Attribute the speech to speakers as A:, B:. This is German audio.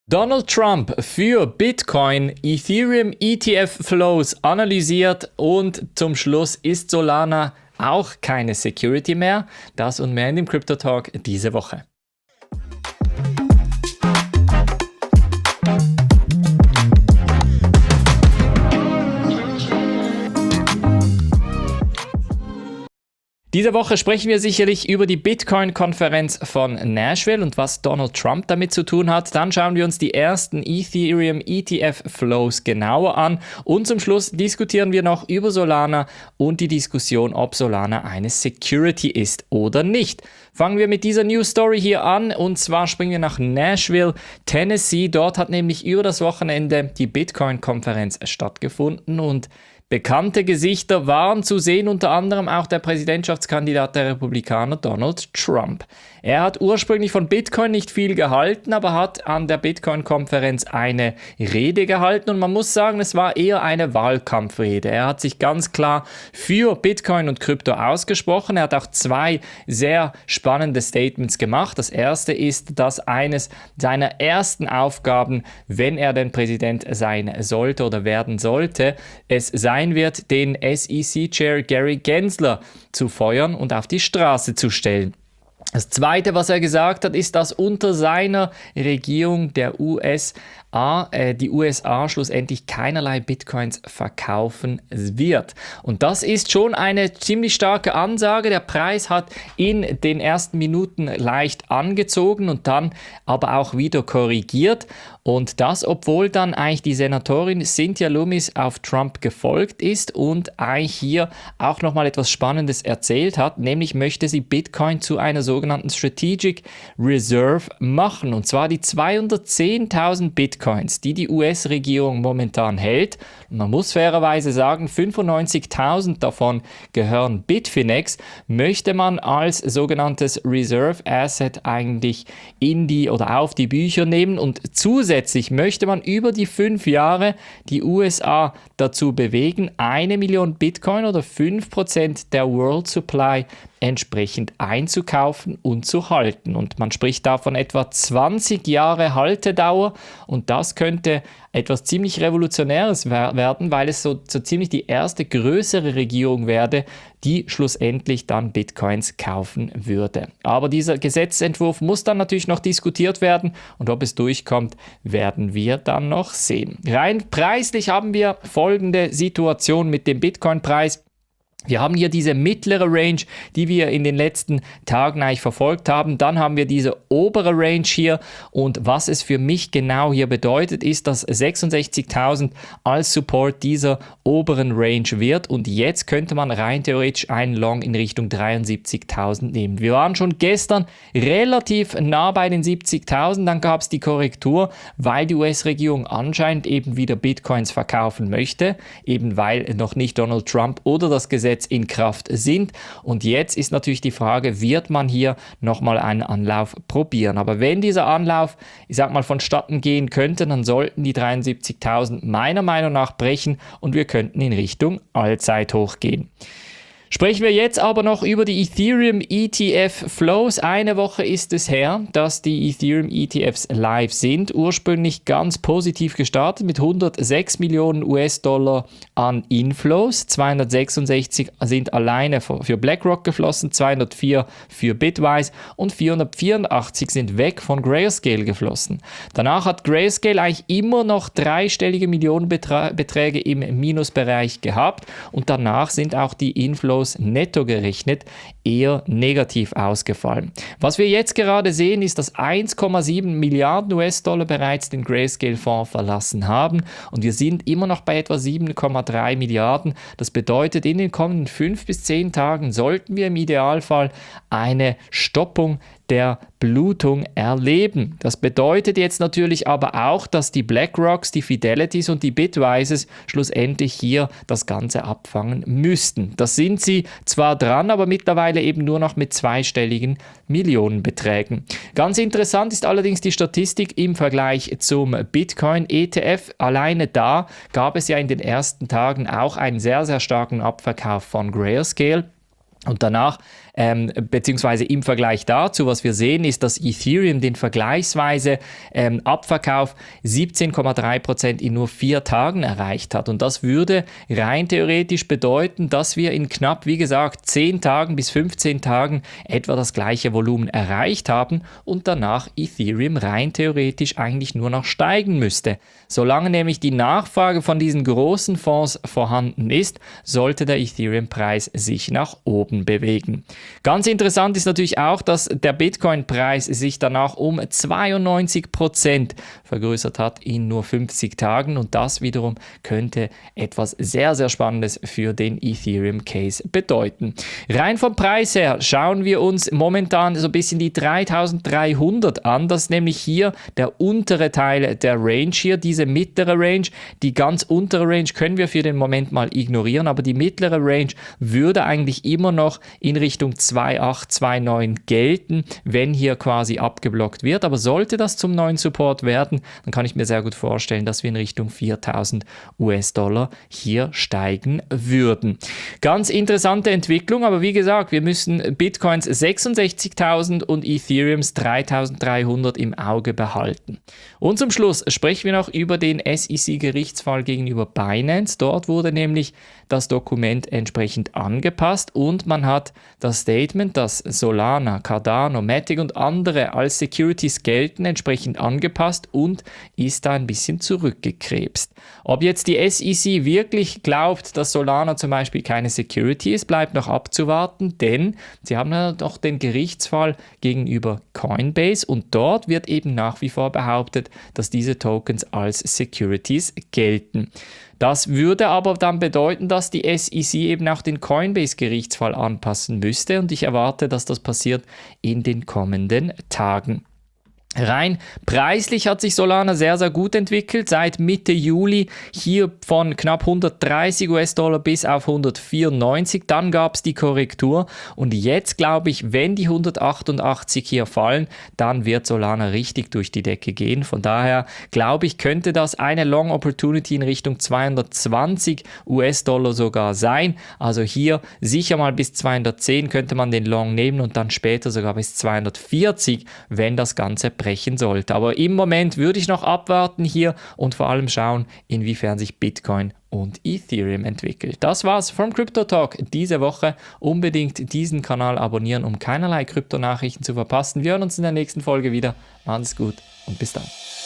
A: Donald Trump für Bitcoin, Ethereum ETF-Flows analysiert und zum Schluss ist Solana auch keine Security mehr. Das und mehr in dem Crypto Talk diese Woche. Diese Woche sprechen wir sicherlich über die Bitcoin-Konferenz von Nashville und was Donald Trump damit zu tun hat. Dann schauen wir uns die ersten Ethereum ETF-Flows genauer an und zum Schluss diskutieren wir noch über Solana und die Diskussion, ob Solana eine Security ist oder nicht. Fangen wir mit dieser News Story hier an und zwar springen wir nach Nashville, Tennessee. Dort hat nämlich über das Wochenende die Bitcoin-Konferenz stattgefunden und bekannte Gesichter waren zu sehen, unter anderem auch der Präsidentschaftskandidat der Republikaner Donald Trump. Er hat ursprünglich von Bitcoin nicht viel gehalten, aber hat an der Bitcoin-Konferenz eine Rede gehalten und man muss sagen, es war eher eine Wahlkampfrede. Er hat sich ganz klar für Bitcoin und Krypto ausgesprochen. Er hat auch zwei sehr spannende Statements gemacht. Das erste ist, dass eines seiner ersten Aufgaben, wenn er denn Präsident sein sollte oder werden sollte, es sein wird, den SEC-Chair Gary Gensler zu feuern und auf die Straße zu stellen. Das Zweite, was er gesagt hat, ist, dass unter seiner Regierung die USA schlussendlich keinerlei Bitcoins verkaufen wird. Und das ist schon eine ziemlich starke Ansage. Der Preis hat in den ersten Minuten leicht angezogen und dann aber auch wieder korrigiert. Und das, obwohl dann eigentlich die Senatorin Cynthia Lummis auf Trump gefolgt ist und eigentlich hier auch nochmal etwas Spannendes erzählt hat, nämlich möchte sie Bitcoin zu einer sogenannten Strategic Reserve machen. Und zwar die 210.000 Bitcoins, die die US-Regierung momentan hält. Und man muss fairerweise sagen, 95.000 davon gehören Bitfinex, möchte man als sogenanntes Reserve Asset eigentlich auf die Bücher nehmen und zusätzlich möchte man über die 5 Jahre die USA dazu bewegen, 1 Million Bitcoin oder 5% der World Supply entsprechend einzukaufen und zu halten. Und man spricht da von etwa 20 Jahre Haltedauer und das könnte etwas ziemlich Revolutionäres werden, weil es so ziemlich die erste größere Regierung werde, die schlussendlich dann Bitcoins kaufen würde. Aber dieser Gesetzentwurf muss dann natürlich noch diskutiert werden und ob es durchkommt, werden wir dann noch sehen. Rein preislich haben wir folgende Situation mit dem Bitcoin-Preis. Wir haben hier diese mittlere Range, die wir in den letzten Tagen eigentlich verfolgt haben. Dann haben wir diese obere Range hier und was es für mich genau hier bedeutet, ist, dass 66.000 als Support dieser oberen Range wird und jetzt könnte man rein theoretisch einen Long in Richtung 73.000 nehmen. Wir waren schon gestern relativ nah bei den 70.000, dann gab es die Korrektur, weil die US-Regierung anscheinend eben wieder Bitcoins verkaufen möchte, eben weil noch nicht Donald Trump oder das Gesetz in Kraft sind. Und jetzt ist natürlich die Frage, wird man hier nochmal einen Anlauf probieren? Aber wenn dieser Anlauf, vonstatten gehen könnte, dann sollten die 73.000 meiner Meinung nach brechen und wir könnten in Richtung Allzeithoch gehen. Sprechen wir jetzt aber noch über die Ethereum ETF Flows. Eine Woche ist es her, dass die Ethereum ETFs live sind. Ursprünglich ganz positiv gestartet mit 106 Millionen US-Dollar an Inflows. 266 sind alleine für BlackRock geflossen, 204 für Bitwise und 484 sind weg von Grayscale geflossen. Danach hat Grayscale eigentlich immer noch dreistellige Millionenbeträge im Minusbereich gehabt und danach sind auch die Inflows netto gerechnet eher negativ ausgefallen. Was wir jetzt gerade sehen, ist, dass 1,7 Milliarden US-Dollar bereits den Grayscale-Fonds verlassen haben und wir sind immer noch bei etwa 7,3 Milliarden. Das bedeutet, in den kommenden 5 bis 10 Tagen sollten wir im Idealfall eine Stoppung der Blutung erleben. Das bedeutet jetzt natürlich aber auch, dass die BlackRocks, die Fidelities und die Bitwises schlussendlich hier das Ganze abfangen müssten. Das sind sie zwar dran, aber mittlerweile eben nur noch mit zweistelligen Millionenbeträgen. Ganz interessant ist allerdings die Statistik im Vergleich zum Bitcoin-ETF. Alleine da gab es ja in den ersten Tagen auch einen sehr, sehr starken Abverkauf von Grayscale. Und danach beziehungsweise im Vergleich dazu, was wir sehen, ist, dass Ethereum den vergleichsweise Abverkauf 17,3% in nur 4 Tagen erreicht hat. Und das würde rein theoretisch bedeuten, dass wir in knapp, wie gesagt, 10 Tagen bis 15 Tagen etwa das gleiche Volumen erreicht haben und danach Ethereum rein theoretisch eigentlich nur noch steigen müsste. Solange nämlich die Nachfrage von diesen großen Fonds vorhanden ist, sollte der Ethereum-Preis sich nach oben bewegen. Ganz interessant ist natürlich auch, dass der Bitcoin-Preis sich danach um 92% vergrößert hat in nur 50 Tagen und das wiederum könnte etwas sehr, sehr Spannendes für den Ethereum-Case bedeuten. Rein vom Preis her schauen wir uns momentan so ein bisschen die 3300 an. Das ist nämlich hier der untere Teil der Range hier, diese mittlere Range. Die ganz untere Range können wir für den Moment mal ignorieren, aber die mittlere Range würde eigentlich immer noch in Richtung 2829 gelten, wenn hier quasi abgeblockt wird. Aber sollte das zum neuen Support werden, dann kann ich mir sehr gut vorstellen, dass wir in Richtung 4000 US-Dollar hier steigen würden. Ganz interessante Entwicklung, aber wie gesagt, wir müssen Bitcoins 66.000 und Ethereums 3.300 im Auge behalten. Und zum Schluss sprechen wir noch über den SEC-Gerichtsfall gegenüber Binance. Dort wurde nämlich das Dokument entsprechend angepasst und man hat das Statement, dass Solana, Cardano, Matic und andere als Securities gelten, entsprechend angepasst und ist da ein bisschen zurückgekrebst. Ob jetzt die SEC wirklich glaubt, dass Solana zum Beispiel keine Security ist, bleibt noch abzuwarten, denn sie haben ja noch den Gerichtsfall gegenüber Coinbase und dort wird eben nach wie vor behauptet, dass diese Tokens als Securities gelten. Das würde aber dann bedeuten, dass die SEC eben auch den Coinbase-Gerichtsfall anpassen müsste und ich erwarte, dass das passiert in den kommenden Tagen. Rein preislich hat sich Solana sehr, sehr gut entwickelt. Seit Mitte Juli hier von knapp 130 US-Dollar bis auf 194. Dann gab es die Korrektur und jetzt glaube ich, wenn die 188 hier fallen, dann wird Solana richtig durch die Decke gehen. Von daher glaube ich, könnte das eine Long Opportunity in Richtung 220 US-Dollar sogar sein. Also hier sicher mal bis 210 könnte man den Long nehmen und dann später sogar bis 240, wenn das Ganze brechen sollte. Aber im Moment würde ich noch abwarten hier und vor allem schauen, inwiefern sich Bitcoin und Ethereum entwickelt. Das war's vom Crypto Talk diese Woche. Unbedingt diesen Kanal abonnieren, um keinerlei Kryptonachrichten zu verpassen. Wir hören uns in der nächsten Folge wieder. Macht's gut und bis dann.